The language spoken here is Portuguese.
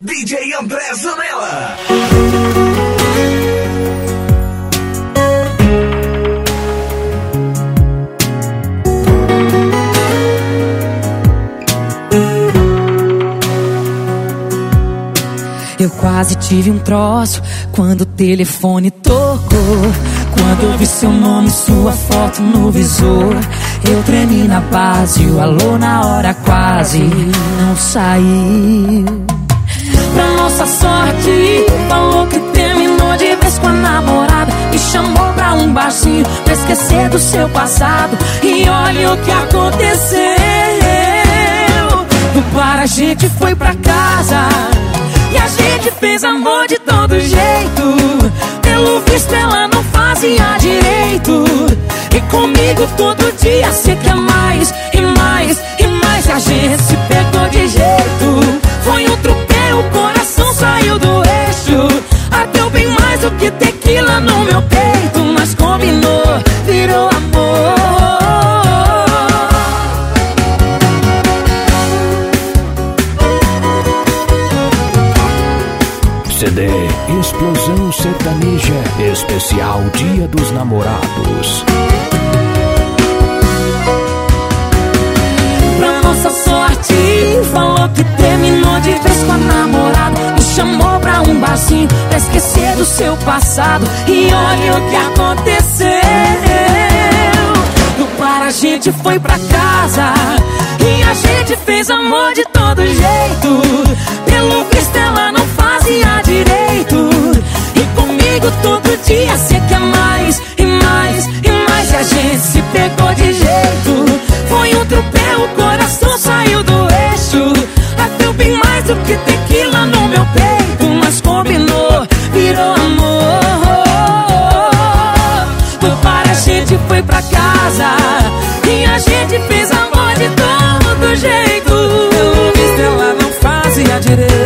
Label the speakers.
Speaker 1: DJ André Zanella.
Speaker 2: Eu quase tive um troço quando o telefone tocou. Quando eu vi seu nome e sua foto no visor, eu tremi na base, o alô na hora quase não saiu. Pra nossa sorte, falou que terminou de vez com a namorada, me chamou pra um barzinho pra esquecer do seu passado. E olha o que aconteceu. Do bar a gente foi pra casa e a gente fez amor de todo jeito. Pelo visto ela não fazia direito, e comigo todo dia cê quer mais e mais e mais. E a gente se pegou de jeito, foi um tropeiro, o coração saiu do eixo. Ardeu bem mais do que tequila no meu peito, mas combinou, virou amor.
Speaker 3: CD Explosão Sertaneja Especial Dia dos Namorados.
Speaker 2: Pra nossa sorte, falou que terminou de vez com a namorada, me chamou pra um barzinho pra esquecer do seu passado. E olha o que aconteceu. Do bar a gente foi pra casa e a gente fez amor de todo jeito. Pelo visto ela não fazia direito, e comigo todo dia cê quer mais e mais e mais. E a gente se pegou de jeito, foi um tropel, o coração saiu do eixo. Ardeu bem mais do que tequila no meu peito, mas combinou, virou amor. Do bar a gente foi pra casa e a gente fez amor de todo jeito. Pelo visto ela não fazia direito,